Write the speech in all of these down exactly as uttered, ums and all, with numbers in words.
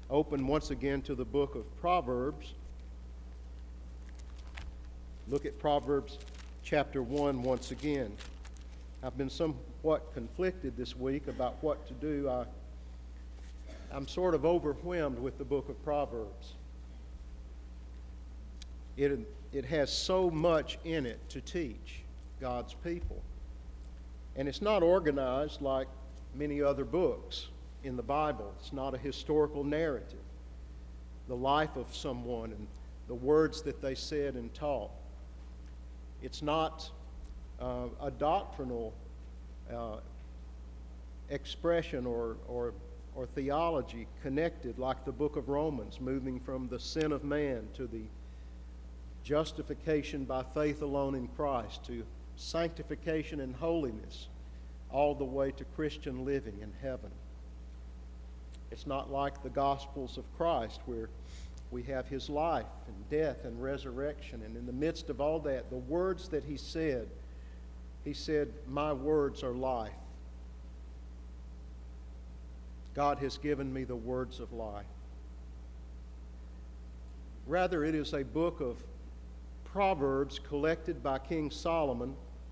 open once again to the book of Proverbs. Look at Proverbs chapter one once again. I've been somewhat conflicted this week about what to do. I, I'm sort of overwhelmed with the book of Proverbs. It, it has so much in it to teach God's people. And it's not organized like many other books in the Bible. It's not a historical narrative. The life of someone and the words that they said and taught. It's not uh, a doctrinal uh, expression or, or, or theology connected like the book of Romans, moving from the sin of man to the justification by faith alone in Christ, to sanctification and holiness, all the way to Christian living in heaven. It's not like the Gospels of Christ, where we have his life and death and resurrection, and in the midst of all that, the words that he said, he said, "My words are life. God has given me the words of life." Rather, it is a book of Proverbs collected by King Solomon,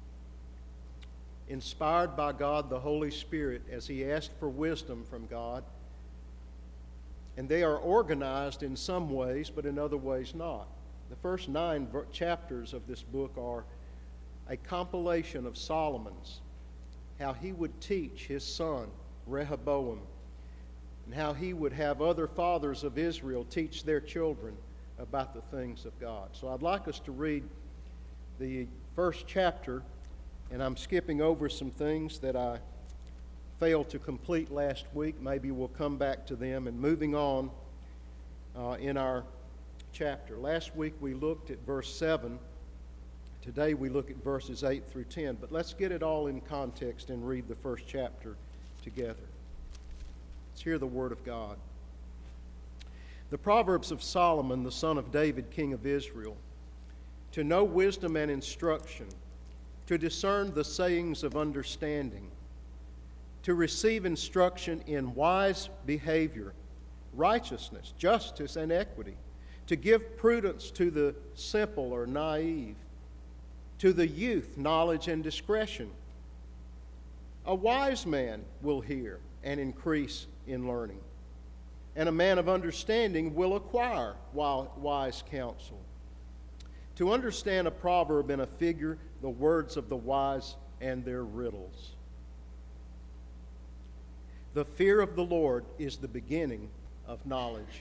inspired by God the Holy Spirit as he asked for wisdom from God. And they are organized in some ways, but in other ways not. The first nine chapters of this book are a compilation of Solomon's, how he would teach his son Rehoboam, and how he would have other fathers of Israel teach their children about the things of God. So I'd like us to read the first chapter, and I'm skipping over some things that I failed to complete last week. Maybe we'll come back to them. And moving on uh, in our chapter. Last week we looked at verse seven. Today we look at verses eight through ten. But let's get it all in context and read the first chapter together. Let's hear the word of God. The Proverbs of Solomon, the son of David, king of Israel, to know wisdom and instruction, to discern the sayings of understanding, to receive instruction in wise behavior, righteousness, justice, and equity, to give prudence to the simple or naive, to the youth knowledge and discretion. A wise man will hear and increase in learning, and a man of understanding will acquire wise counsel. To understand a proverb and a figure, the words of the wise and their riddles. The fear of the Lord is the beginning of knowledge.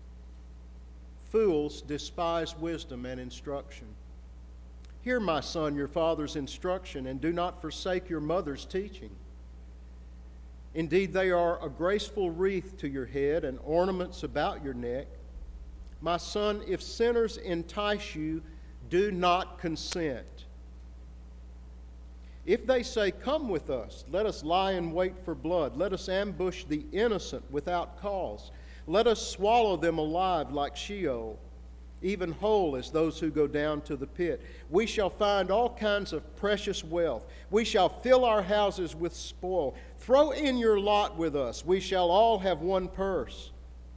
Fools despise wisdom and instruction. Hear, my son, your father's instruction, and do not forsake your mother's teaching. Indeed, they are a graceful wreath to your head and ornaments about your neck. My son, if sinners entice you, do not consent. If they say, "Come with us, let us lie in wait for blood, let us ambush the innocent without cause, let us swallow them alive like Sheol, even whole as those who go down to the pit. We shall find all kinds of precious wealth. We shall fill our houses with spoil. Throw in your lot with us. We shall all have one purse."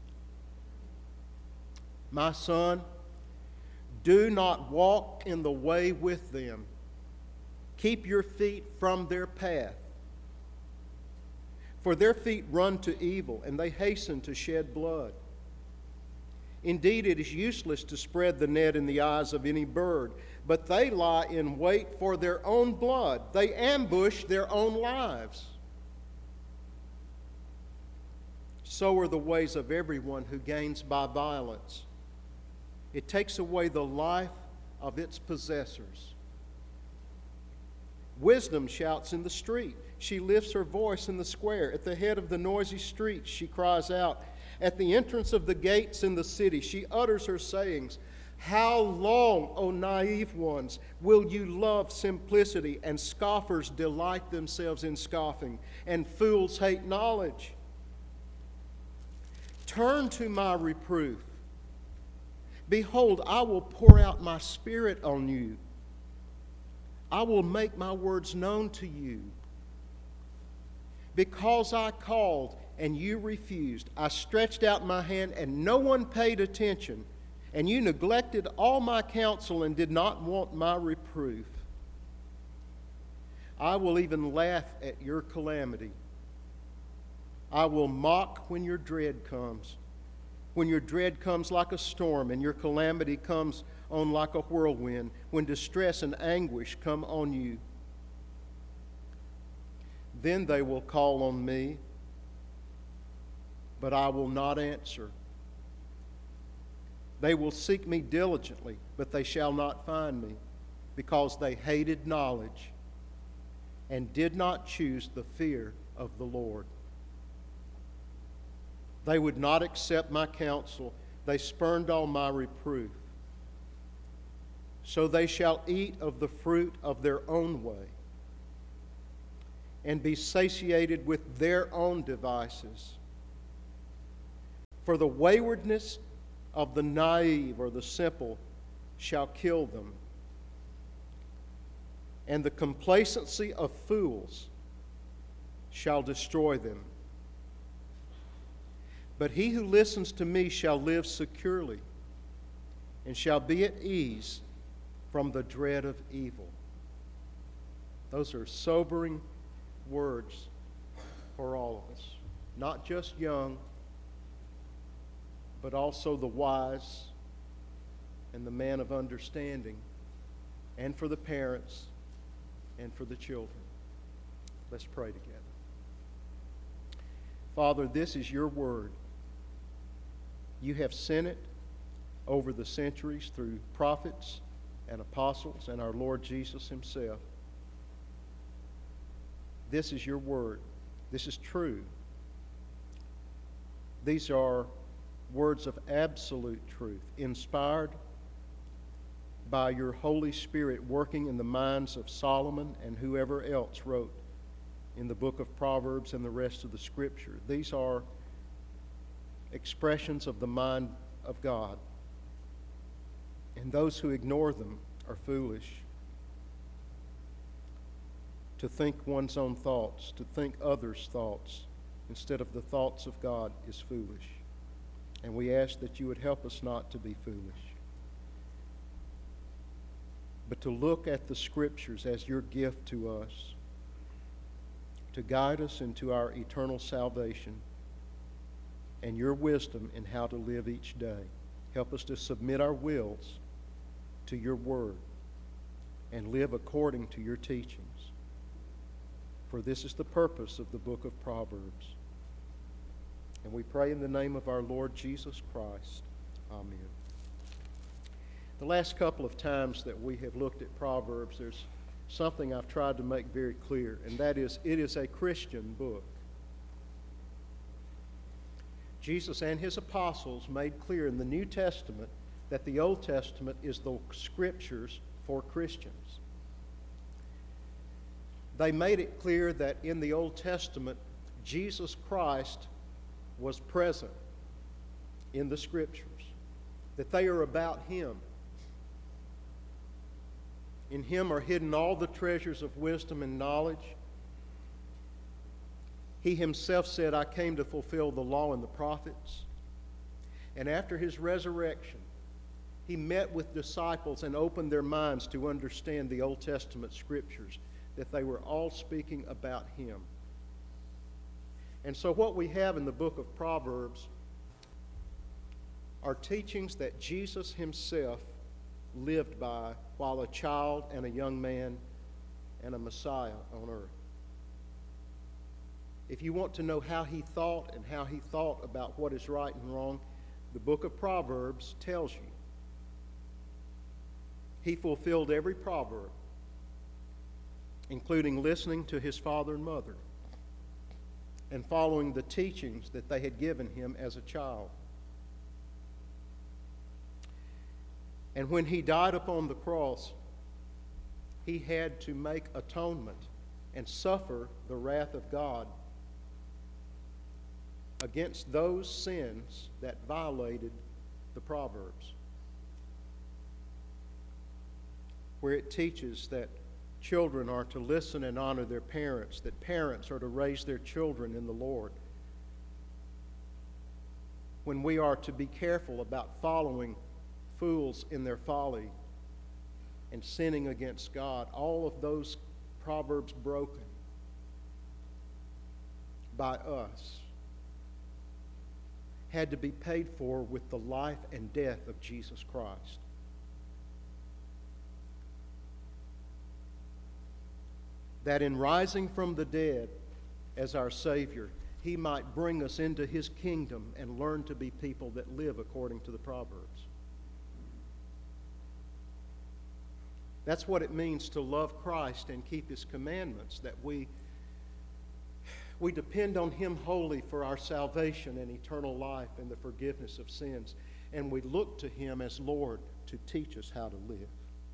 My son, do not walk in the way with them. Keep your feet from their path. For their feet run to evil, and they hasten to shed blood. Indeed, it is useless to spread the net in the eyes of any bird, but they lie in wait for their own blood. They ambush their own lives. So are the ways of everyone who gains by violence. It takes away the life of its possessors. Wisdom shouts in the street. She lifts her voice in the square. At the head of the noisy streets, she cries out. At the entrance of the gates in the city, she utters her sayings. How long, O naive ones, will you love simplicity, and scoffers delight themselves in scoffing, and fools hate knowledge? Turn to my reproof. Behold, I will pour out my spirit on you. I will make my words known to you. Because I called and you refused. I stretched out my hand, and no one paid attention. And you neglected all my counsel and did not want my reproof. I will even laugh at your calamity. I will mock when your dread comes. When your dread comes like a storm and your calamity comes on like a whirlwind, when distress and anguish come on you. Then they will call on me, but I will not answer. They will seek me diligently, but they shall not find me, because they hated knowledge and did not choose the fear of the Lord. They would not accept my counsel. They spurned all my reproof. So they shall eat of the fruit of their own way and be satiated with their own devices. For the waywardness of the naive or the simple shall kill them, and the complacency of fools shall destroy them. But he who listens to me shall live securely and shall be at ease from the dread of evil. Those are sobering words for all of us, not just young, but also the wise and the man of understanding, and for the parents and for the children. Let's pray together. Father, this is your word. You have sent it over the centuries through prophets and apostles and our Lord Jesus himself. This is your word. This is true. These are words of absolute truth, inspired by your Holy Spirit working in the minds of Solomon and whoever else wrote in the book of Proverbs and the rest of the Scripture. These are expressions of the mind of God, and those who ignore them are foolish. To think one's own thoughts, to think others' thoughts instead of the thoughts of God is foolish. And we ask that you would help us not to be foolish, but to look at the Scriptures as your gift to us, to guide us into our eternal salvation and your wisdom in how to live each day. Help us to submit our wills to your word and live according to your teachings. For this is the purpose of the book of Proverbs. And we pray in the name of our Lord Jesus Christ. Amen. The last couple of times that we have looked at Proverbs, there's something I've tried to make very clear, and that is, it is a Christian book. Jesus and his apostles made clear in the New Testament that the Old Testament is the Scriptures for Christians. They made it clear that in the Old Testament, Jesus Christ was present in the Scriptures, that they are about him. In him are hidden all the treasures of wisdom and knowledge. He himself said, I came to fulfill the law and the prophets. And after his resurrection, he met with disciples and opened their minds to understand the Old Testament Scriptures, that they were all speaking about him. And so what we have in the book of Proverbs are teachings that Jesus himself lived by while a child and a young man and a Messiah on earth. If you want to know how he thought and how he thought about what is right and wrong, the book of Proverbs tells you. He fulfilled every proverb, including listening to his father and mother and following the teachings that they had given him as a child. And when he died upon the cross, he had to make atonement and suffer the wrath of God against those sins that violated the Proverbs, where it teaches that children are to listen and honor their parents, that parents are to raise their children in the Lord, when we are to be careful about following fools in their folly and sinning against God. All of those proverbs broken by us had to be paid for with the life and death of Jesus Christ. That in rising from the dead as our Savior, He might bring us into His kingdom and learn to be people that live according to the Proverbs. That's what it means to love Christ and keep His commandments, that we, we depend on Him wholly for our salvation and eternal life and the forgiveness of sins, and we look to Him as Lord to teach us how to live.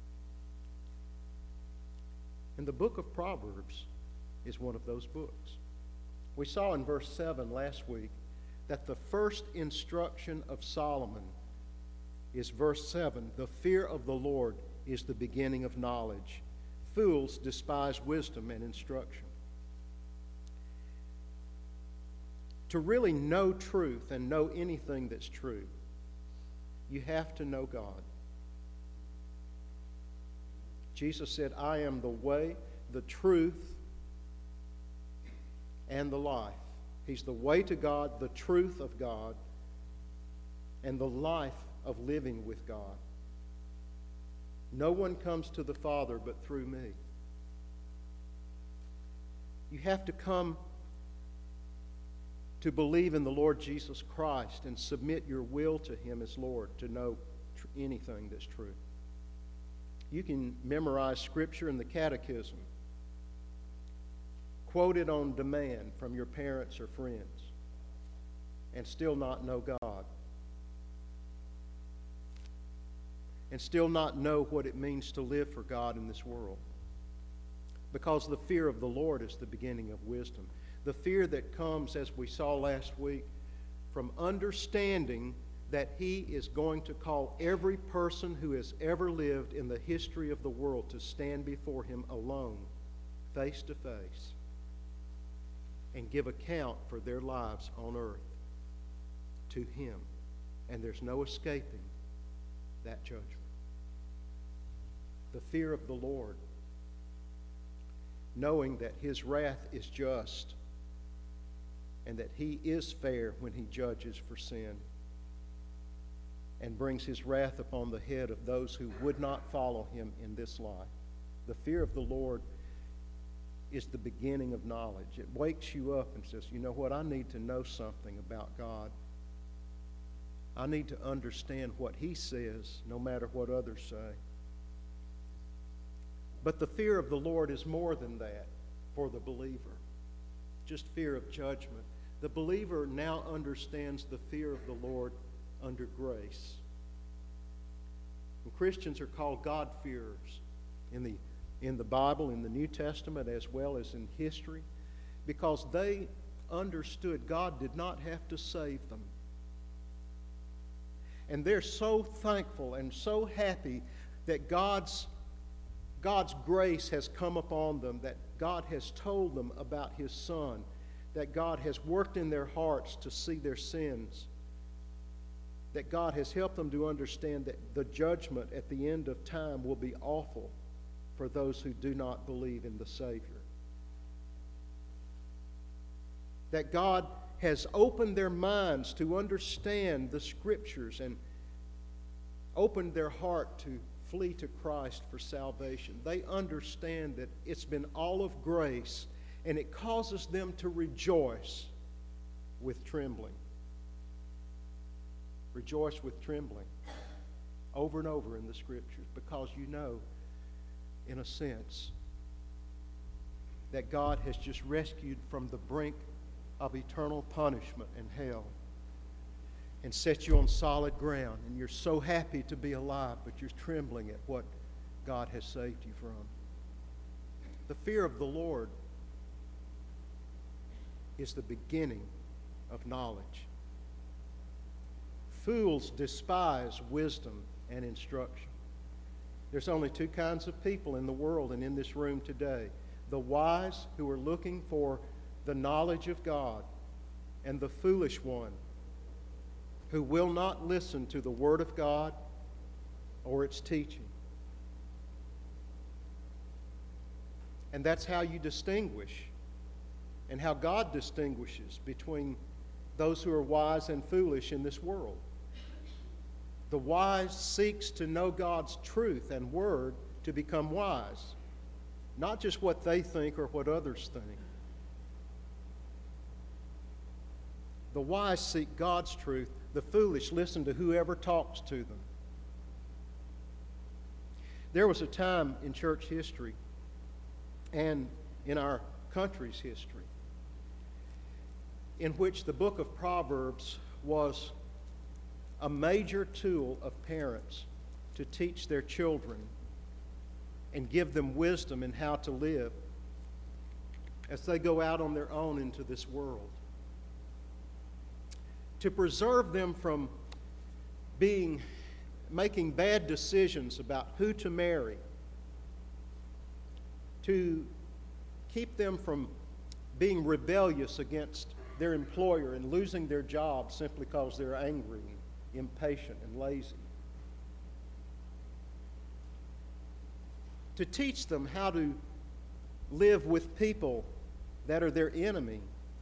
And the book of Proverbs is one of those books. We saw in verse seven last week that the first instruction of Solomon is verse seven, the fear of the Lord is the beginning of knowledge. Fools despise wisdom and instruction. To really know truth and know anything that's true, you have to know God. Jesus said, I am the way, the truth, and the life. He's the way to God, the truth of God, and the life of living with God. No one comes to the Father but through me. You have to come to believe in the Lord Jesus Christ and submit your will to Him as Lord to know tr- anything that's true. You can memorize Scripture in the Catechism, quote it on demand from your parents or friends, and still not know God, and still not know what it means to live for God in this world. Because the fear of the Lord is the beginning of wisdom. The fear that comes, as we saw last week, from understanding that He is going to call every person who has ever lived in the history of the world to stand before Him alone, face to face, and give account for their lives on earth to Him. And there's no escaping that judgment. The fear of the Lord, knowing that His wrath is just and that He is fair when He judges for sin and brings His wrath upon the head of those who would not follow Him in this life. The fear of the Lord is the beginning of knowledge. It wakes you up and says, you know what, I need to know something about God. I need to understand what He says, no matter what others say. But the fear of the Lord is more than that for the believer. Just fear of judgment. The believer now understands the fear of the Lord under grace. And Christians are called God-fearers in the, in the Bible, in the New Testament, as well as in history, because they understood God did not have to save them. And they're so thankful and so happy that God's, God's grace has come upon them, that God has told them about His Son, that God has worked in their hearts to see their sins, that God has helped them to understand that the judgment at the end of time will be awful for those who do not believe in the Savior. That God has opened their minds to understand the Scriptures and opened their heart to flee to Christ for salvation. They understand that it's been all of grace, and it causes them to rejoice with trembling. Rejoice with trembling over and over in the Scriptures, because you know, in a sense, that God has just rescued from the brink of eternal punishment and hell and set you on solid ground, and you're so happy to be alive, but you're trembling at what God has saved you from. The fear of the Lord is the beginning of knowledge. Fools despise wisdom and instruction. There's only two kinds of people in the world and in this room today: the wise, who are looking for the knowledge of God, and the foolish one who will not listen to the Word of God or its teaching. And that's how you distinguish, and how God distinguishes between those who are wise and foolish in this world. The wise seeks to know God's truth and Word to become wise, not just what they think or what others think. The wise seek God's truth. The foolish listen to whoever talks to them. There was a time in church history and in our country's history in which the book of Proverbs was a major tool of parents to teach their children and give them wisdom in how to live as they go out on their own into this world. To preserve them from being, making bad decisions about who to marry. To keep them from being rebellious against their employer and losing their job simply because they're angry, impatient, and lazy. To teach them how to live with people that are their enemy.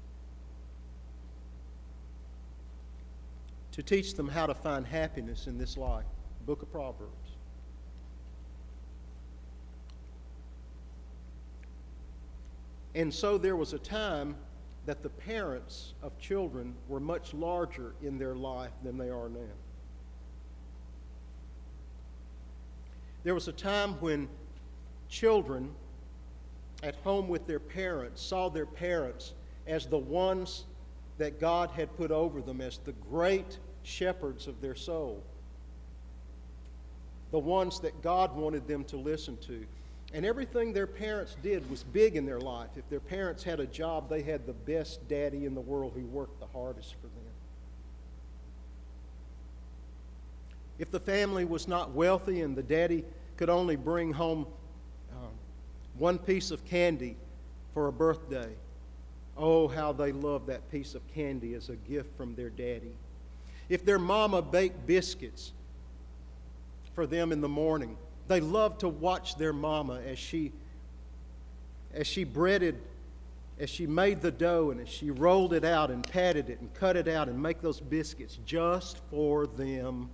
To teach them how to find happiness in this life. Book of Proverbs. And so there was a time that the parents of children were much larger in their life than they are now. There was a time when children at home with their parents saw their parents as the ones that God had put over them, as the great shepherds of their soul, the ones that God wanted them to listen to. And everything their parents did was big in their life. If their parents had a job, they had the best daddy in the world who worked the hardest for them. If the family was not wealthy and the daddy could only bring home um, one piece of candy for a birthday, oh, how they loved that piece of candy as a gift from their daddy. If their mama baked biscuits for them in the morning, they loved to watch their mama as she as she breaded, as she made the dough and as she rolled it out and patted it and cut it out and make those biscuits just for them.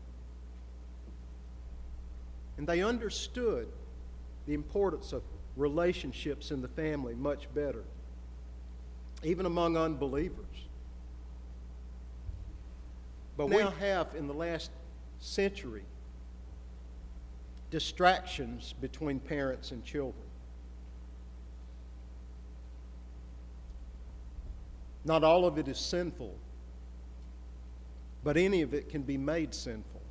And they understood the importance of relationships in the family much better, even among unbelievers. But we now have, in the last century, distractions between parents and children. Not all of it is sinful, but any of it can be made sinful.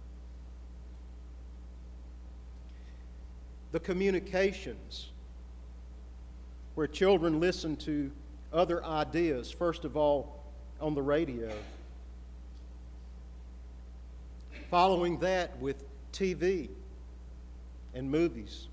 The communications where children listen to other ideas, first of all on the radio. Following that with T V and movies.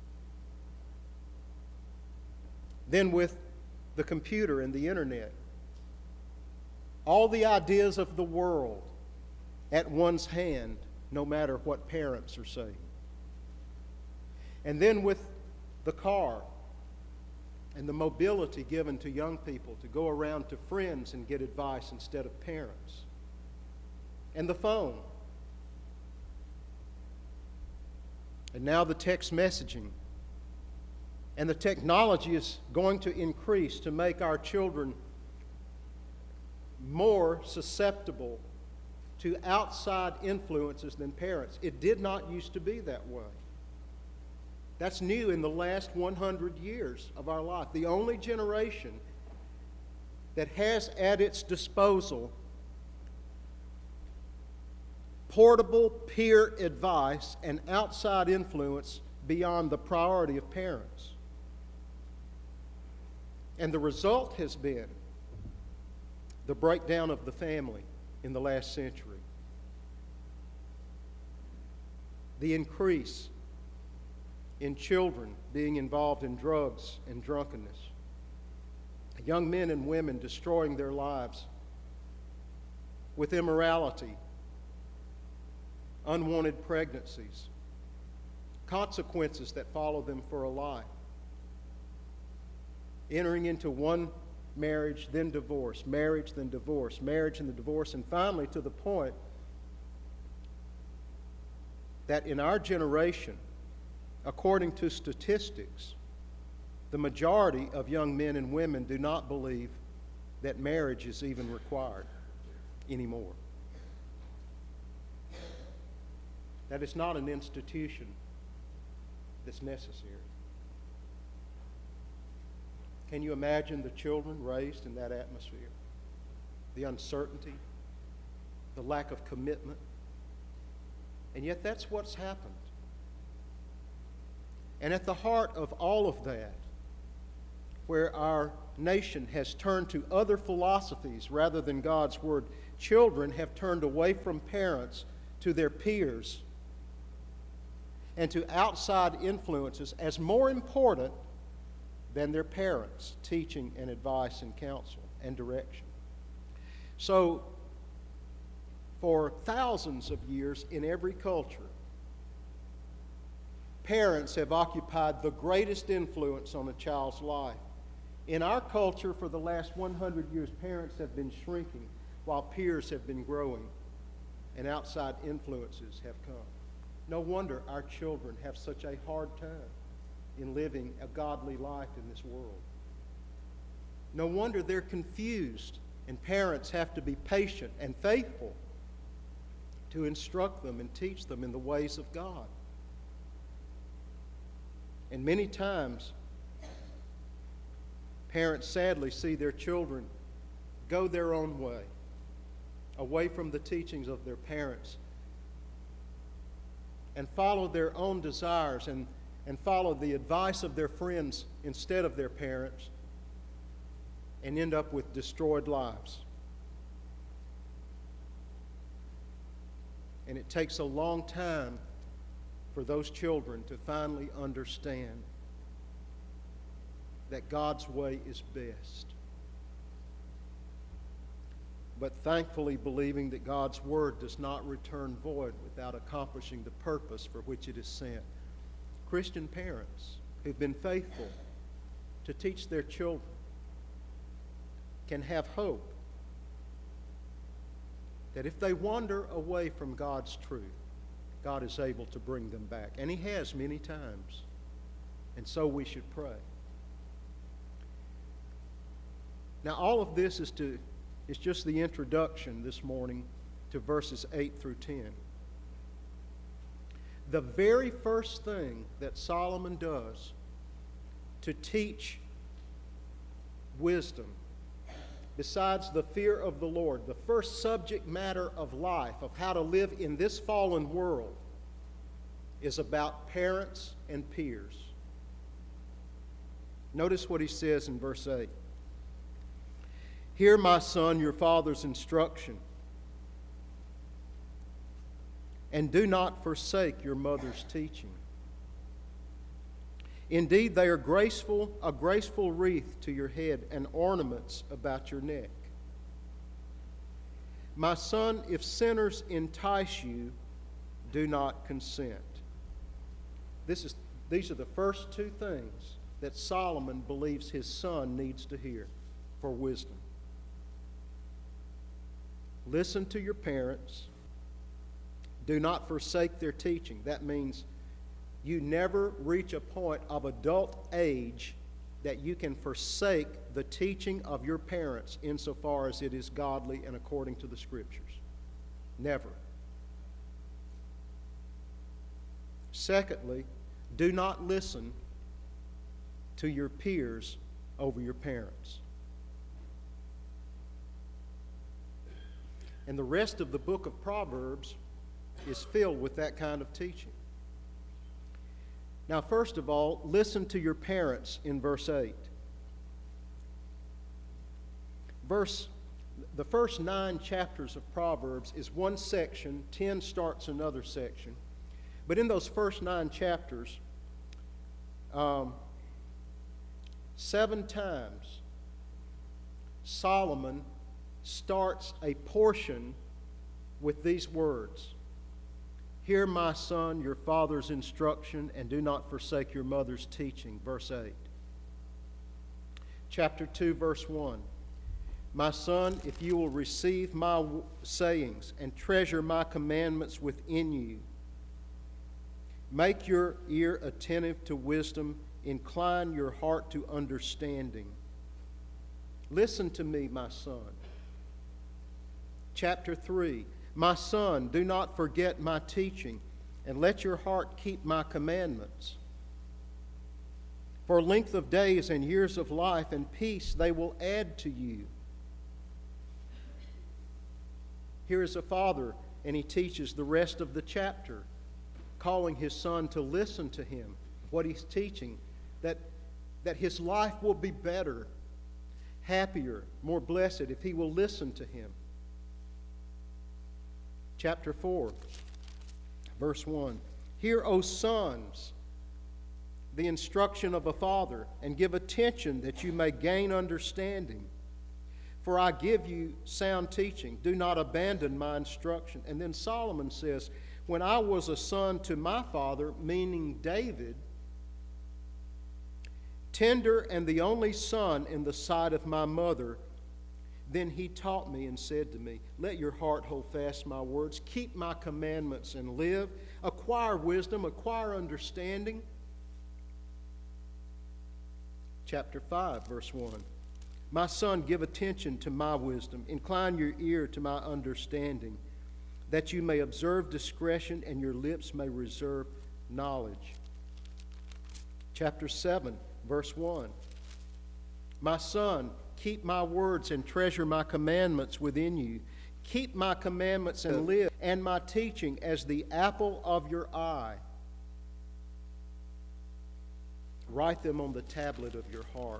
Then with the computer and the internet. All the ideas of the world at one's hand, no matter what parents are saying. And then with the car and the mobility given to young people to go around to friends and get advice instead of parents. And the phone. And now the text messaging. And the technology is going to increase to make our children more susceptible to outside influences than parents. It did not used to be that way. That's new in the last one hundred years of our life. The only generation that has at its disposal portable peer advice and outside influence beyond the priority of parents. And the result has been the breakdown of the family in the last century. The increase in children being involved in drugs and drunkenness. Young men and women destroying their lives with immorality unwanted pregnancies, consequences that follow them for a life, entering into one marriage, then divorce, marriage, then divorce, marriage and the divorce, and finally to the point that in our generation, according to statistics, the majority of young men and women do not believe that marriage is even required anymore. That it's not an institution that's necessary. Can you imagine the children raised in that atmosphere? The uncertainty, the lack of commitment. And yet that's what's happened. And at the heart of all of that, where our nation has turned to other philosophies rather than God's Word, children have turned away from parents to their peers and to outside influences as more important than their parents' teaching and advice and counsel and direction. So, for thousands of years in every culture, parents have occupied the greatest influence on a child's life. In our culture, for the last one hundred years, parents have been shrinking while peers have been growing and outside influences have come. No wonder our children have such a hard time in living a godly life in this world. No wonder they're confused, and parents have to be patient and faithful to instruct them and teach them in the ways of God. And many times, parents sadly see their children go their own way, away from the teachings of their parents, and follow their own desires and, and follow the advice of their friends instead of their parents, and end up with destroyed lives. And it takes a long time for those children to finally understand that God's way is best. But thankfully believing that God's Word does not return void without accomplishing the purpose for which it is sent. Christian parents who've been faithful to teach their children can have hope that if they wander away from God's truth, God is able to bring them back. And He has many times. And so we should pray. Now, all of this is to is just the introduction this morning to verses eight through ten. The very first thing that Solomon does to teach wisdom, besides the fear of the Lord, the first subject matter of life, of how to live in this fallen world, is about parents and peers. Notice what he says in verse eight. Hear, my son, your father's instruction, and do not forsake your mother's teaching. Indeed, they are graceful, a graceful wreath to your head and ornaments about your neck. My son, if sinners entice you, do not consent. This is, these are the first two things that Solomon believes his son needs to hear for wisdom. Listen to your parents. Do not forsake their teaching. That means you never reach a point of adult age that you can forsake the teaching of your parents insofar as it is godly and according to the Scriptures. Never. Secondly, do not listen to your peers over your parents. And the rest of the book of Proverbs is filled with that kind of teaching. Now, first of all, listen to your parents in verse eight. Verse, the first nine chapters of Proverbs is one section, ten starts another section. But in those first nine chapters, um, seven times Solomon starts a portion with these words. Hear, my son, your father's instruction, and do not forsake your mother's teaching. Verse eight. Chapter two, verse one. My son, if you will receive my sayings and treasure my commandments within you, make your ear attentive to wisdom, incline your heart to understanding. Listen to me, my son. Chapter three. My son, do not forget my teaching, and let your heart keep my commandments. For length of days and years of life and peace they will add to you. Here is a father, and he teaches the rest of the chapter, calling his son to listen to him, what he's teaching, that, that his life will be better, happier, more blessed if he will listen to him. Chapter four, verse one. Hear, O sons, the instruction of a father, and give attention that you may gain understanding. For I give you sound teaching. Do not abandon my instruction. And then Solomon says, when I was a son to my father, meaning David, tender and the only son in the sight of my mother, then he taught me and said to me, let your heart hold fast my words, keep my commandments and live, acquire wisdom, acquire understanding. Chapter five, verse one. My son, give attention to my wisdom, incline your ear to my understanding, that you may observe discretion and your lips may reserve knowledge. Chapter seven, verse one. My son, keep my words and treasure my commandments within you. Keep my commandments and live, and my teaching as the apple of your eye. Write them on the tablet of your heart.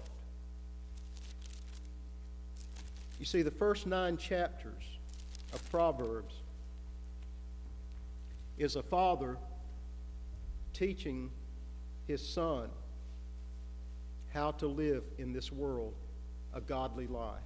You see, the first nine chapters of Proverbs is a father teaching his son how to live in this world a godly life.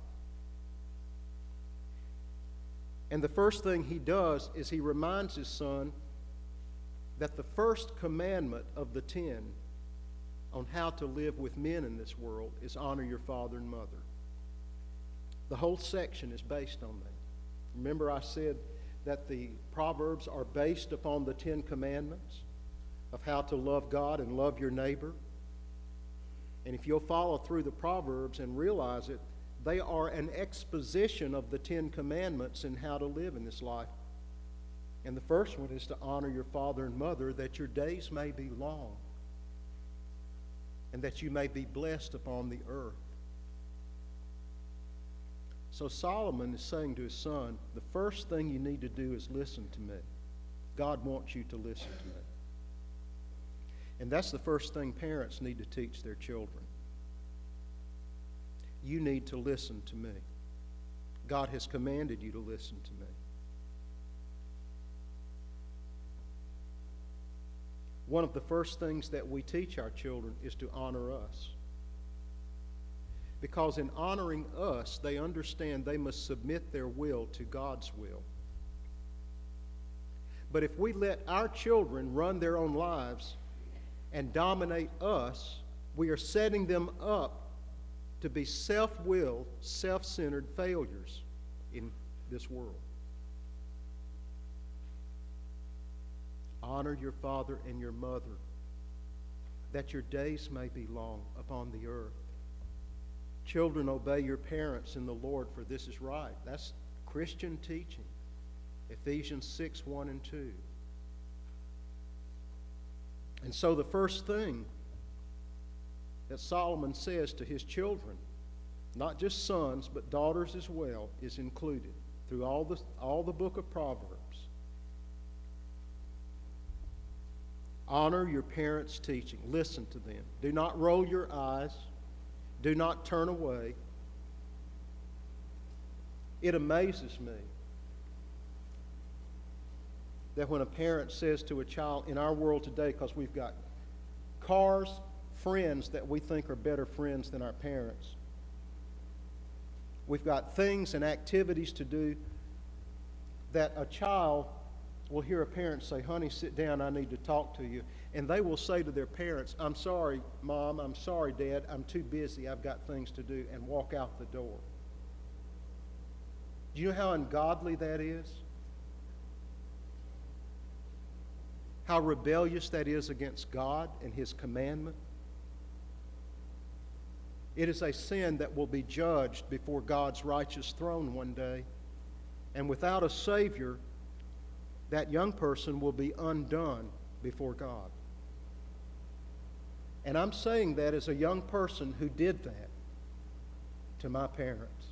And the first thing he does is he reminds his son that the first commandment of the ten on how to live with men in this world is honor your father and mother. The whole section is based on that. Remember, I said that the Proverbs are based upon the Ten Commandments of how to love God and love your neighbor. And if you'll follow through the Proverbs and realize it, they are an exposition of the Ten Commandments and how to live in this life. And the first one is to honor your father and mother, that your days may be long and that you may be blessed upon the earth. So Solomon is saying to his son, the first thing you need to do is listen to me. God wants you to listen to me. And that's the first thing parents need to teach their children. You need to listen to me. God has commanded you to listen to me. One of the first things that we teach our children is to honor us. Because in honoring us, they understand they must submit their will to God's will. But if we let our children run their own lives and dominate us, we are setting them up to be self-willed, self-centered failures in this world. Honor your father and your mother, that your days may be long upon the earth. Children, obey your parents in the Lord, for this is right. That's Christian teaching. Ephesians six, one and two. And so the first thing that Solomon says to his children, not just sons, but daughters as well, is included through all the, all the book of Proverbs. Honor your parents' teaching. Listen to them. Do not roll your eyes. Do not turn away. It amazes me that when a parent says to a child in our world today, because we've got cars, friends that we think are better friends than our parents. We've got things and activities to do that a child will hear a parent say, "Honey, sit down, I need to talk to you." And they will say to their parents, "I'm sorry, Mom, I'm sorry, Dad, I'm too busy, I've got things to do," and walk out the door. Do you know how ungodly that is? How rebellious that is against God and His commandment? It is a sin that will be judged before God's righteous throne one day. And without a Savior, that young person will be undone before God. And I'm saying that as a young person who did that to my parents,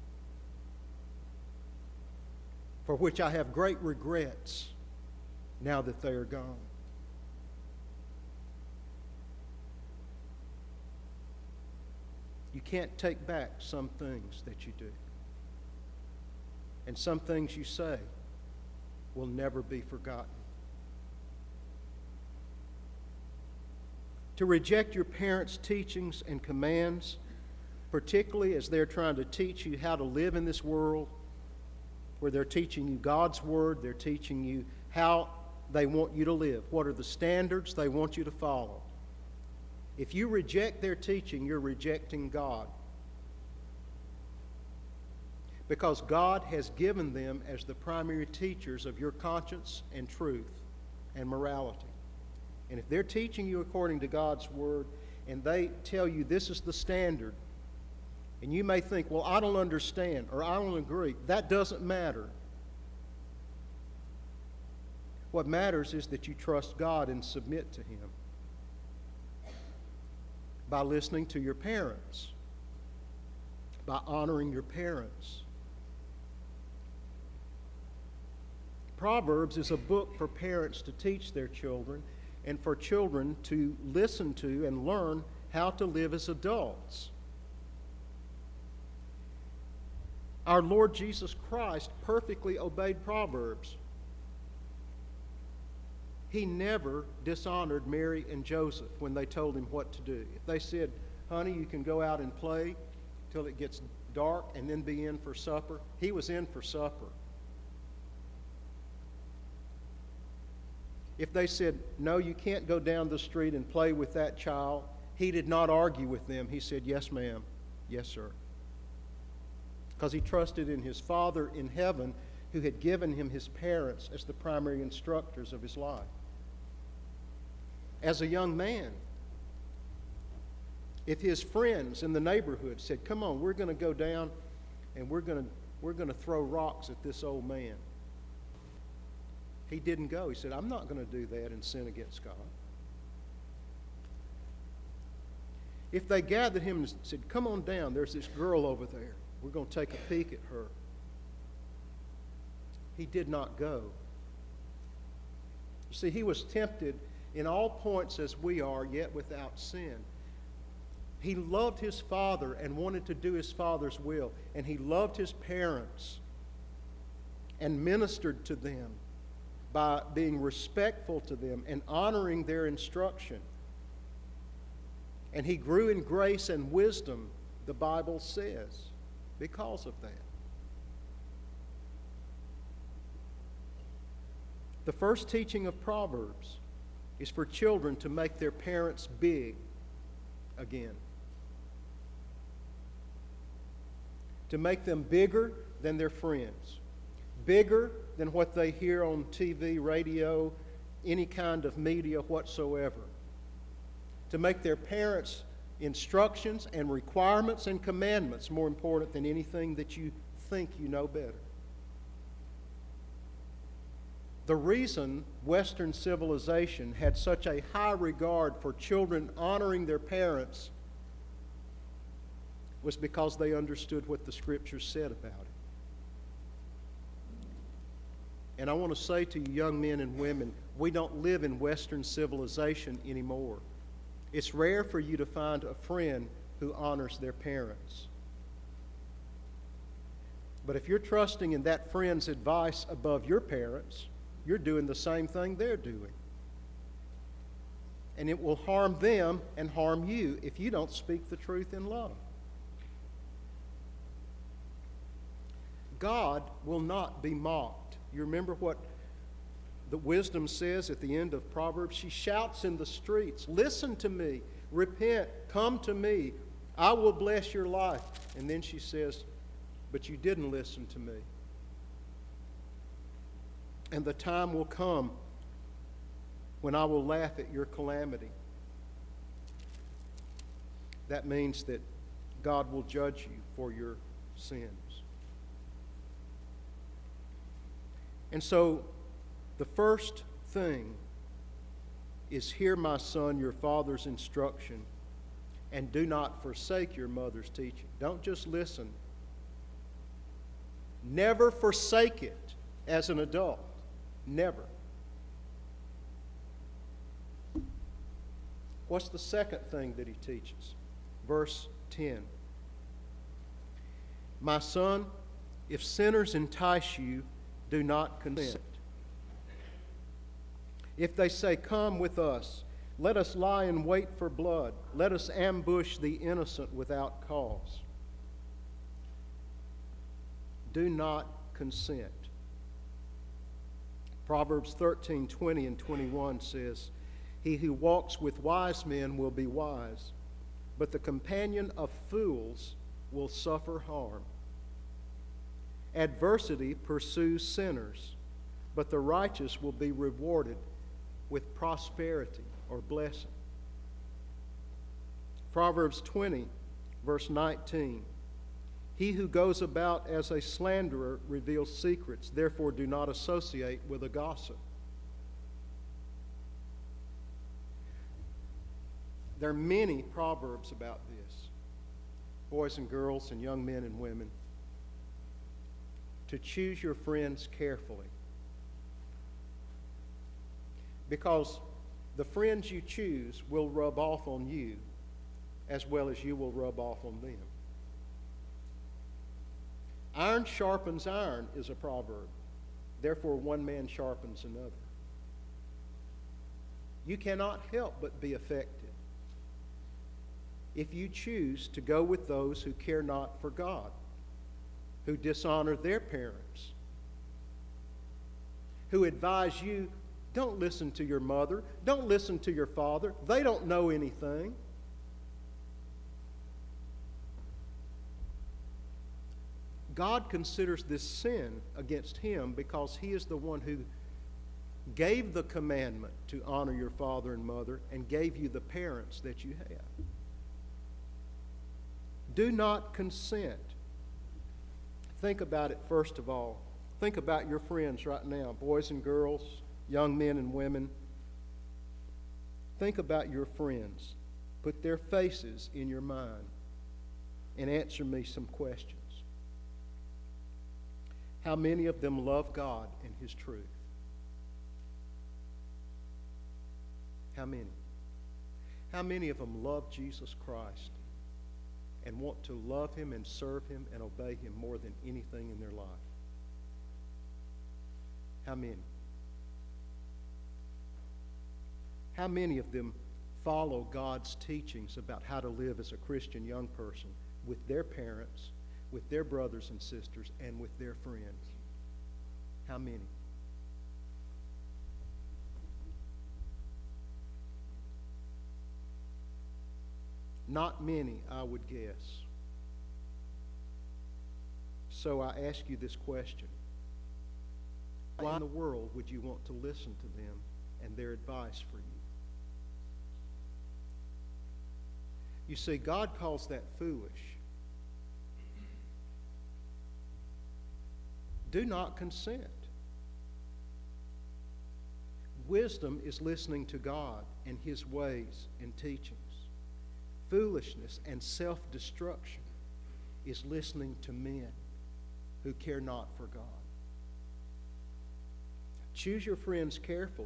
for which I have great regrets now that they are gone. You can't take back some things that you do. And some things you say will never be forgotten. To reject your parents' teachings and commands, particularly as they're trying to teach you how to live in this world, where they're teaching you God's Word, they're teaching you how they want you to live, what are the standards they want you to follow. If you reject their teaching, you're rejecting God. Because God has given them as the primary teachers of your conscience and truth and morality. And if they're teaching you according to God's Word and they tell you this is the standard, and you may think, well, I don't understand or I don't agree, that doesn't matter. What matters is that you trust God and submit to Him by listening to your parents, by honoring your parents. Proverbs is a book for parents to teach their children and for children to listen to and learn how to live as adults. Our Lord Jesus Christ perfectly obeyed Proverbs. He never dishonored Mary and Joseph when they told him what to do. If they said, "Honey, you can go out and play till it gets dark and then be in for supper," he was in for supper. If they said, "No, you can't go down the street and play with that child," he did not argue with them. He said, "Yes, ma'am. Yes, sir." Because he trusted in his Father in heaven who had given him his parents as the primary instructors of his life. As a young man, if his friends in the neighborhood said, "Come on, we're going to go down and we're going to we're going to throw rocks at this old man," he didn't go. He said, "I'm not going to do that and sin against God." If they gathered him and said, "Come on down, there's this girl over there. We're going to take a peek at her," he did not go. You see, he was tempted in all points as we are, yet without sin. He loved his Father and wanted to do his Father's will, and he loved his parents and ministered to them by being respectful to them and honoring their instruction. And he grew in grace and wisdom, the Bible says, because of that. The first teaching of Proverbs is for children to make their parents big again. To make them bigger than their friends. Bigger than what they hear on T V, radio, any kind of media whatsoever. To make their parents' instructions and requirements and commandments more important than anything that you think you know better. The reason Western civilization had such a high regard for children honoring their parents was because they understood what the Scriptures said about it. And I want to say to you young men and women, we don't live in Western civilization anymore. It's rare for you to find a friend who honors their parents. But if you're trusting in that friend's advice above your parents, you're doing the same thing they're doing. And it will harm them and harm you if you don't speak the truth in love. God will not be mocked. You remember what The wisdom says at the end of Proverbs, she shouts in the streets, listen to me, repent, come to me, I will bless your life. And then she says, but you didn't listen to me. And the time will come when I will laugh at your calamity. That means that God will judge you for your sins. And so, the first thing is, hear, my son, your father's instruction, and do not forsake your mother's teaching. Don't just listen. Never forsake it as an adult. Never. What's the second thing that he teaches? Verse ten. My son, if sinners entice you, do not consent. If they say, come with us, let us lie in wait for blood, let us ambush the innocent without cause. Do not consent. Proverbs thirteen, twenty and twenty-one says, he who walks with wise men will be wise, but the companion of fools will suffer harm. Adversity pursues sinners, but the righteous will be rewarded with prosperity or blessing. Proverbs twenty, verse nineteen. He who goes about as a slanderer reveals secrets, therefore do not associate with a gossip. There are many proverbs about this, boys and girls and young men and women, to choose your friends carefully. Because the friends you choose will rub off on you as well as you will rub off on them. Iron sharpens iron is a proverb. Therefore, one man sharpens another. You cannot help but be affected if you choose to go with those who care not for God, who dishonor their parents, who advise you, don't listen to your mother, don't listen to your father, they don't know anything. God considers this sin against him because he is the one who gave the commandment to honor your father and mother and gave you the parents that you have. Do not consent. Think about it first of all. Think about your friends right now, boys and girls, young men and women. Think about your friends. Put their faces in your mind and answer me some questions. How many of them love God and his truth? How many? How many of them love Jesus Christ and want to love him and serve him and obey him more than anything in their life? How many? How many of them follow God's teachings about how to live as a Christian young person with their parents, with their brothers and sisters, and with their friends? How many? Not many, I would guess. So I ask you this question. Why in the world would you want to listen to them and their advice for you? You see, God calls that foolish. Do not consent. Wisdom is listening to God and his ways and teachings. Foolishness and self-destruction is listening to men who care not for God. Choose your friends carefully.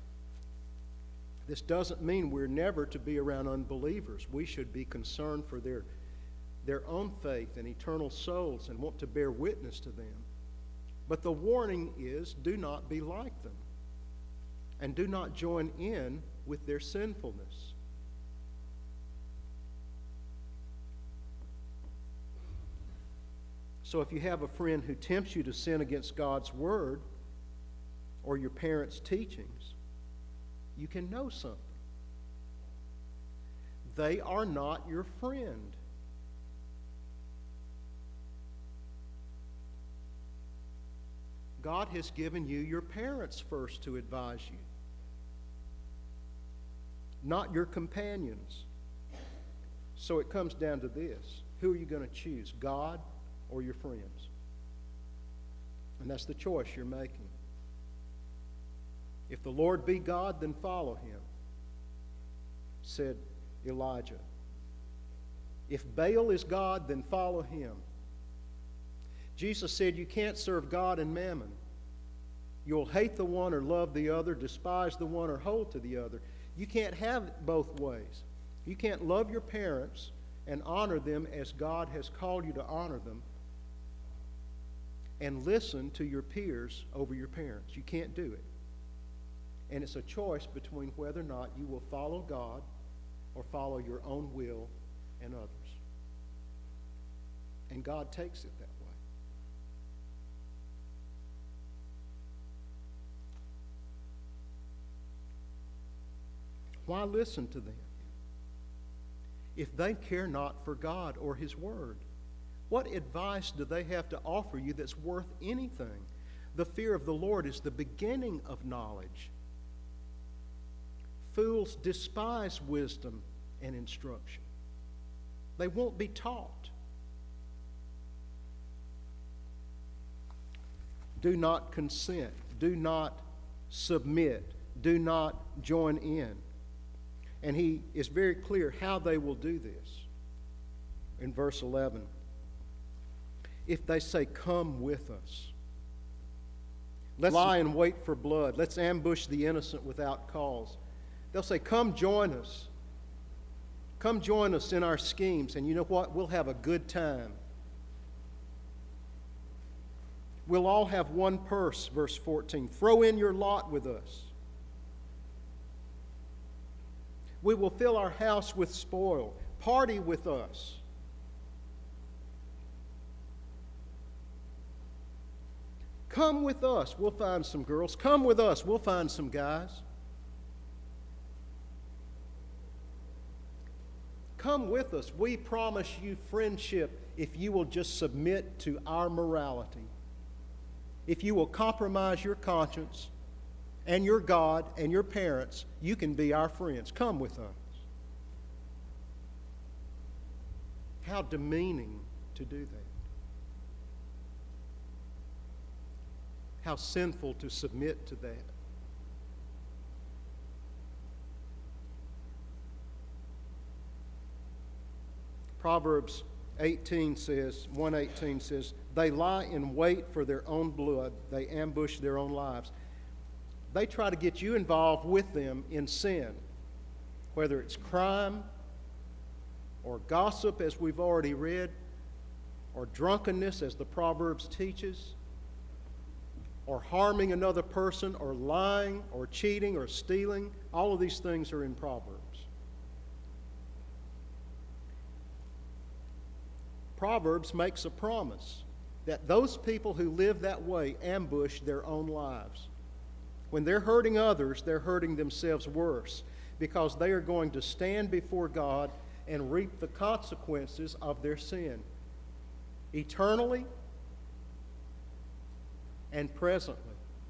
This doesn't mean we're never to be around unbelievers. We should be concerned for their, their own faith and eternal souls and want to bear witness to them. But the warning is, do not be like them, and do not join in with their sinfulness. So if you have a friend who tempts you to sin against God's word, or your parents' teachings, you can know something. They are not your friend. God has given you your parents first to advise you, not your companions. So it comes down to this. Who are you going to choose, God or your friends? And that's the choice you're making. If the Lord be God, then follow him, said Elijah. If Baal is God, then follow him. Jesus said you can't serve God and mammon. You'll hate the one or love the other, despise the one or hold to the other. You can't have it both ways. You can't love your parents and honor them as God has called you to honor them and listen to your peers over your parents. You can't do it. And it's a choice between whether or not you will follow God or follow your own will and others. And God takes it that way. Why listen to them if they care not for God or his word? What advice do they have to offer you that's worth anything? The fear of the Lord is the beginning of knowledge. Fools despise wisdom and instruction. They won't be taught. Do not consent. Do not submit. Do not join in. And he is very clear how they will do this. In verse eleven, if they say, "Come with us," let's lie in wait for blood. Let's ambush the innocent without cause. They'll say, "Come join us. Come join us in our schemes." And you know what? We'll have a good time. We'll all have one purse, verse fourteen. Throw in your lot with us. We will fill our house with spoil. Party with us. Come with us. We'll find some girls. Come with us. We'll find some guys. Come with us. We promise you friendship if you will just submit to our morality. If you will compromise your conscience and your God and your parents, you can be our friends. Come with us. How demeaning to do that. How sinful to submit to that. Proverbs eighteen says, one eighteen says, they lie in wait for their own blood. They ambush their own lives. They try to get you involved with them in sin, whether it's crime or gossip, as we've already read, or drunkenness, as the Proverbs teaches, or harming another person, or lying, or cheating, or stealing. All of these things are in Proverbs. Proverbs makes a promise that those people who live that way ambush their own lives. When they're hurting others, they're hurting themselves worse, because they are going to stand before God and reap the consequences of their sin, eternally and presently.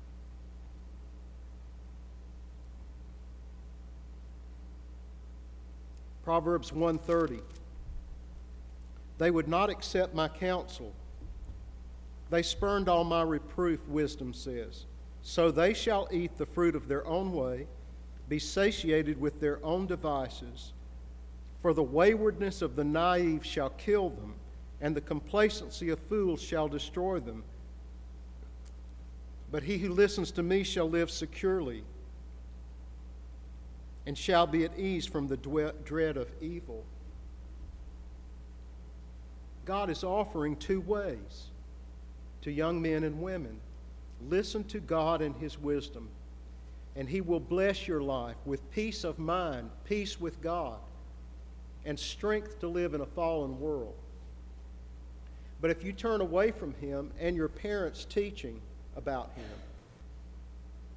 Proverbs one thirty. They would not accept my counsel. They spurned all my reproof, wisdom says. So they shall eat the fruit of their own way, be satiated with their own devices. For the waywardness of the naive shall kill them, and the complacency of fools shall destroy them. But he who listens to me shall live securely, and shall be at ease from the dread of evil. God is offering two ways to young men and women. Listen to God and his wisdom, and he will bless your life with peace of mind, peace with God, and strength to live in a fallen world. But if you turn away from him and your parents' teaching about him,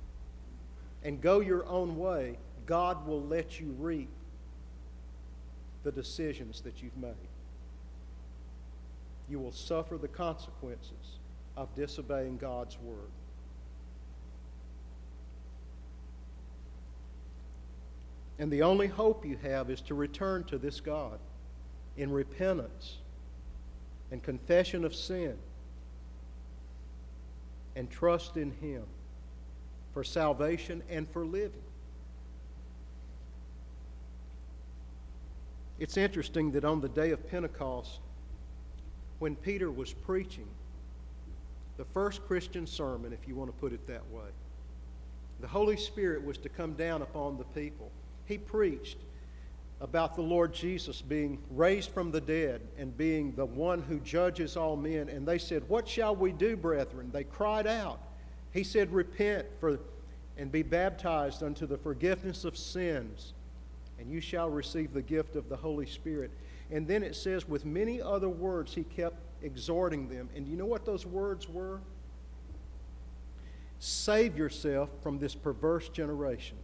and go your own way, God will let you reap the decisions that you've made. You will suffer the consequences of disobeying God's word. And the only hope you have is to return to this God in repentance and confession of sin and trust in Him for salvation and for living. It's interesting that on the day of Pentecost, when Peter was preaching the first Christian sermon, if you want to put it that way, the Holy Spirit was to come down upon the people. He preached about the Lord Jesus being raised from the dead and being the one who judges all men. And they said, "What shall we do, brethren?" They cried out. He said, "Repent for, and be baptized unto the forgiveness of sins, and you shall receive the gift of the Holy Spirit." And then it says, with many other words, he kept exhorting them. And you know what those words were? Save yourself from this perverse generation.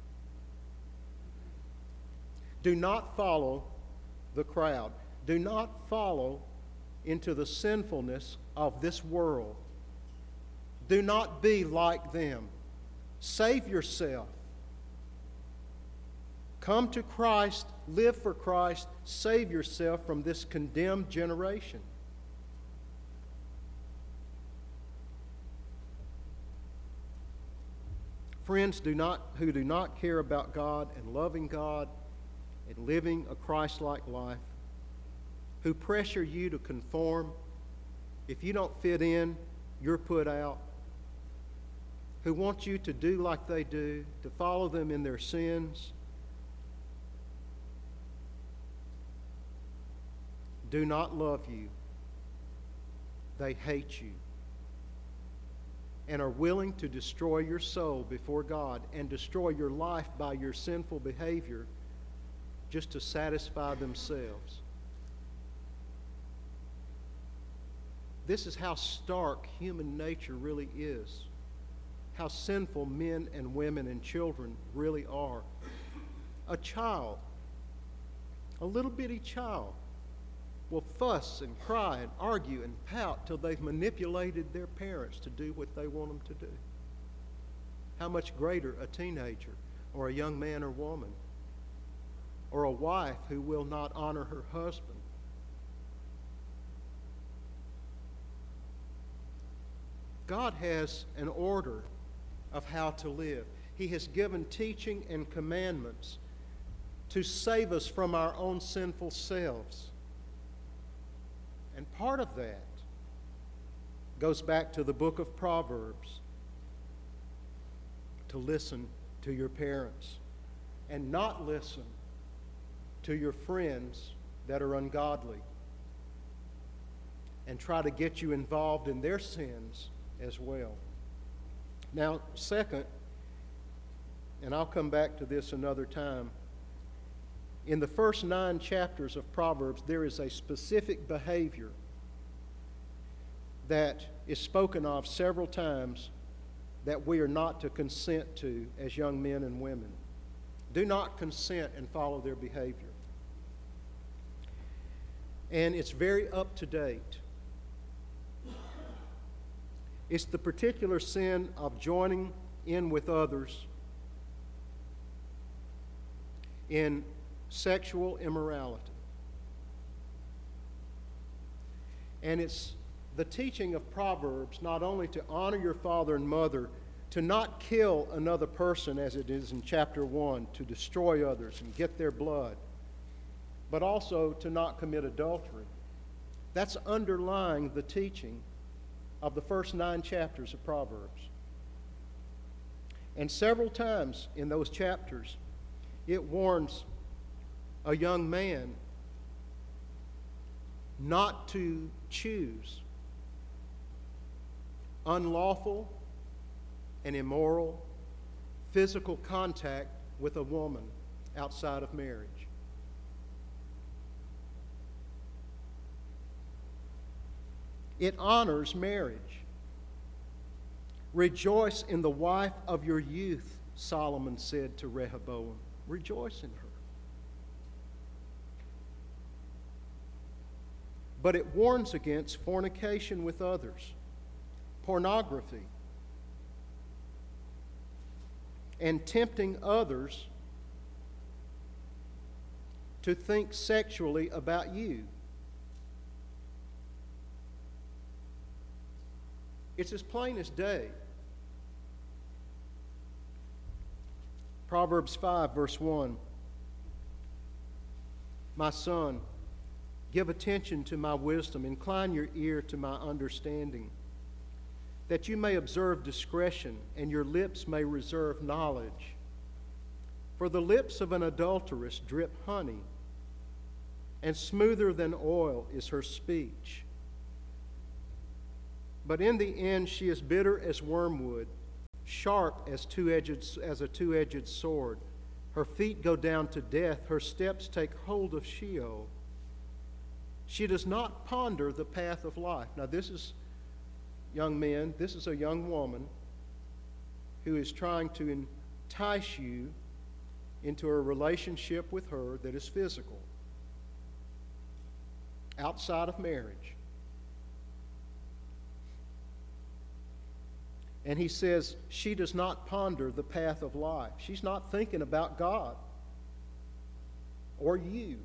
Do not follow the crowd. Do not follow into the sinfulness of this world. Do not be like them. Save yourself. Come to Christ, live for Christ, save yourself from this condemned generation. Friends do not, who do not care about God and loving God and living a Christ-like life, who pressure you to conform. If you don't fit in, you're put out. Who want you to do like they do, to follow them in their sins. Do not love you. They hate you and are willing to destroy your soul before God and destroy your life by your sinful behavior just to satisfy themselves. This is how stark human nature really is, how sinful men and women and children really are. A child, a little bitty child, will fuss and cry and argue and pout till they've manipulated their parents to do what they want them to do. How much greater a teenager or a young man or woman or a wife who will not honor her husband. God has an order of how to live. He has given teaching and commandments to save us from our own sinful selves. And part of that goes back to the book of Proverbs, to listen to your parents and not listen to your friends that are ungodly and try to get you involved in their sins as well. Now, second, and I'll come back to this another time, in the first nine chapters of Proverbs, there is a specific behavior that is spoken of several times that we are not to consent to as young men and women. Do not consent and follow their behavior. And it's very up to date. It's the particular sin of joining in with others in sexual immorality. And it's the teaching of Proverbs not only to honor your father and mother, to not kill another person as it is in chapter one, to destroy others and get their blood, but also to not commit adultery. That's underlying the teaching of the first nine chapters of Proverbs. And several times in those chapters, it warns a young man not to choose unlawful and immoral physical contact with a woman outside of marriage. It honors marriage. Rejoice in the wife of your youth Solomon said to Rehoboam, rejoice in her. But it warns against fornication with others, pornography, and tempting others to think sexually about you. It's as plain as day. Proverbs five, verse one. My son, give attention to my wisdom, incline your ear to my understanding, that you may observe discretion and your lips may reserve knowledge. For the lips of an adulteress drip honey, and smoother than oil is her speech. But in the end she is bitter as wormwood, sharp as two-edged as a two-edged sword. Her feet go down to death, her steps take hold of Sheol. She does not ponder the path of life. Now this is, young men, this is a young woman who is trying to entice you into a relationship with her that is physical, outside of marriage. And he says she does not ponder the path of life. She's not thinking about God or you.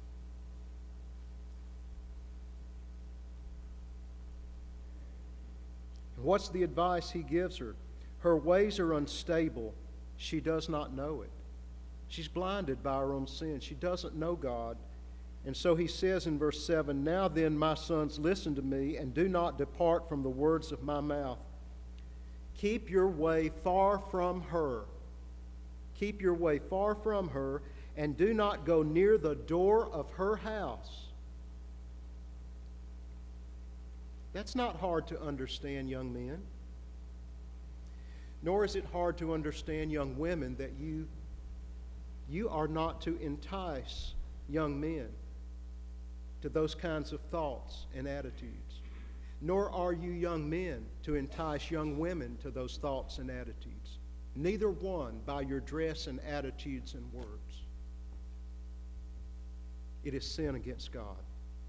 And what's the advice he gives her? Her ways are unstable. She does not know it. She's blinded by her own sin. She doesn't know God. And so he says in verse seven, now then, my sons, listen to me and do not depart from the words of my mouth. Keep your way far from her. Keep your way far from her, and do not go near the door of her house. That's not hard to understand, young men. Nor is it hard to understand, young women, that you, you are not to entice young men to those kinds of thoughts and attitudes. Nor are you young men to entice young women to those thoughts and attitudes. Neither one by your dress and attitudes and words. It is sin against God.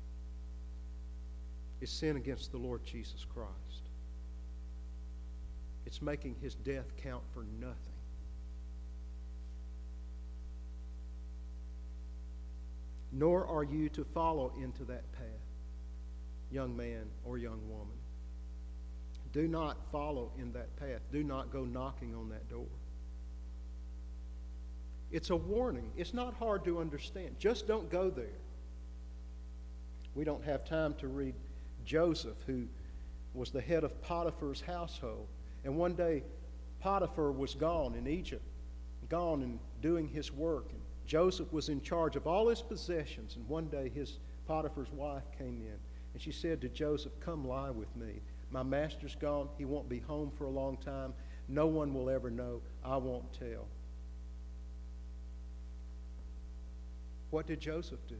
It's sin against the Lord Jesus Christ. It's making his death count for nothing. Nor are you to follow into that path, young man or young woman. Do not follow in that path. Do not go knocking on that door. It's a warning. It's not hard to understand. Just don't go there. We don't have time to read Joseph, who was the head of Potiphar's household. And one day, Potiphar was gone in Egypt, gone and doing his work. And Joseph was in charge of all his possessions. And one day, his Potiphar's wife came in. And she said to Joseph, come lie with me. My master's gone. He won't be home for a long time. No one will ever know. I won't tell. What did Joseph do?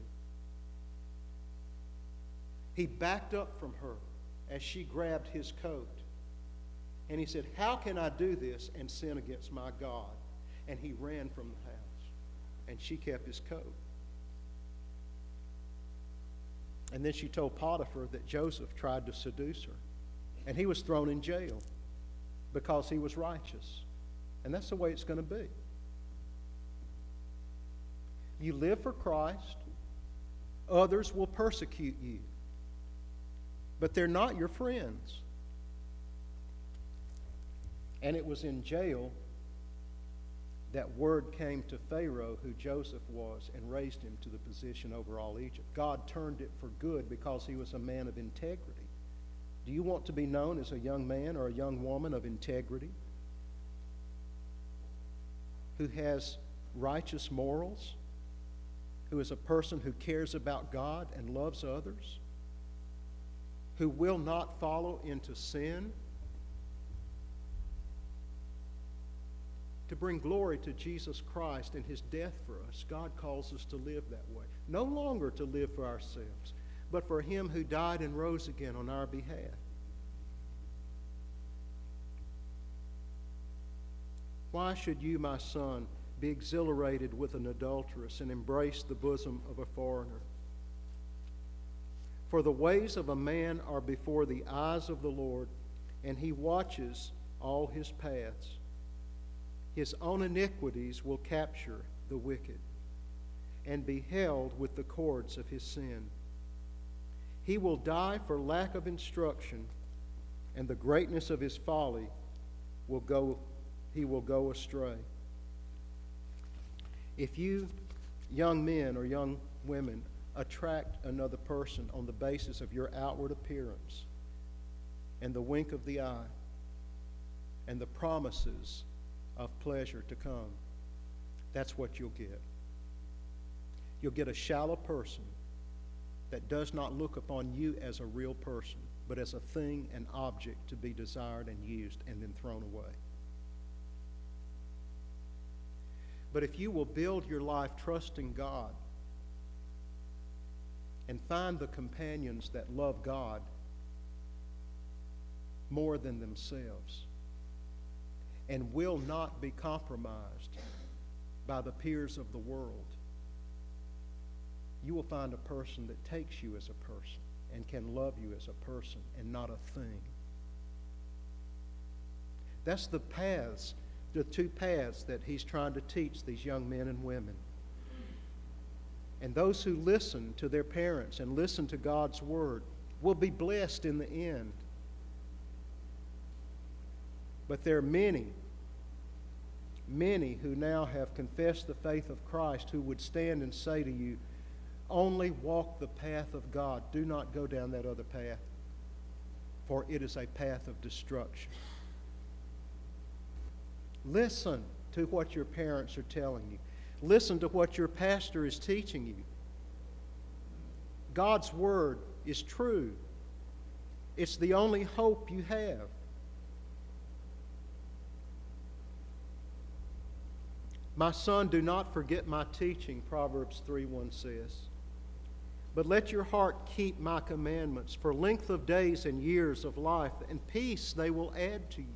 He backed up from her as she grabbed his coat. And he said, how can I do this and sin against my God? And he ran from the house. And she kept his coat. And then she told Potiphar that Joseph tried to seduce her. And he was thrown in jail because he was righteous. And that's the way it's going to be. You live for Christ, others will persecute you. But they're not your friends. And it was in jail that word came to Pharaoh who Joseph was and raised him to the position over all Egypt. God turned it for good because he was a man of integrity. Do you want to be known as a young man or a young woman of integrity who has righteous morals, who is a person who cares about God and loves others, who will not follow into sin? To bring glory to Jesus Christ and his death for us, God calls us to live that way. No longer to live for ourselves, but for him who died and rose again on our behalf. Why should you, my son, be exhilarated with an adulteress and embrace the bosom of a foreigner? For the ways of a man are before the eyes of the Lord, and he watches all his paths. His own iniquities will capture the wicked, and be held with the cords of his sin. He will die for lack of instruction, and the greatness of his folly will go, he will go astray. If you, young men or young women, attract another person on the basis of your outward appearance and the wink of the eye and the promises of pleasure to come, that's what you'll get. You'll get a shallow person that does not look upon you as a real person, but as a thing, an object to be desired and used and then thrown away. But if you will build your life trusting God and find the companions that love God more than themselves and will not be compromised by the peers of the world, you will find a person that takes you as a person and can love you as a person and not a thing. That's the paths, the two paths that he's trying to teach these young men and women. And those who listen to their parents and listen to God's word will be blessed in the end. But there are many, many who now have confessed the faith of Christ who would stand and say to you, only walk the path of God. Do not go down that other path, for it is a path of destruction. Listen to what your parents are telling you. Listen to what your pastor is teaching you. God's word is true. It's the only hope you have. My son, do not forget my teaching, Proverbs three one says. But let your heart keep my commandments, for length of days and years of life, and peace they will add to you.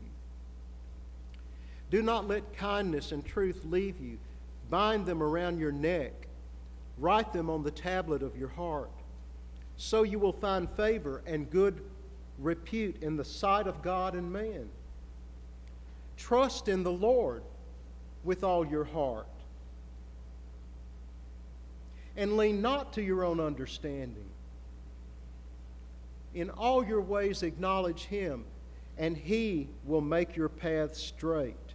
Do not let kindness and truth leave you. Bind them around your neck. Write them on the tablet of your heart. So you will find favor and good repute in the sight of God and man. Trust in the Lord with all your heart, and lean not to your own understanding. In all your ways acknowledge Him, and He will make your paths straight.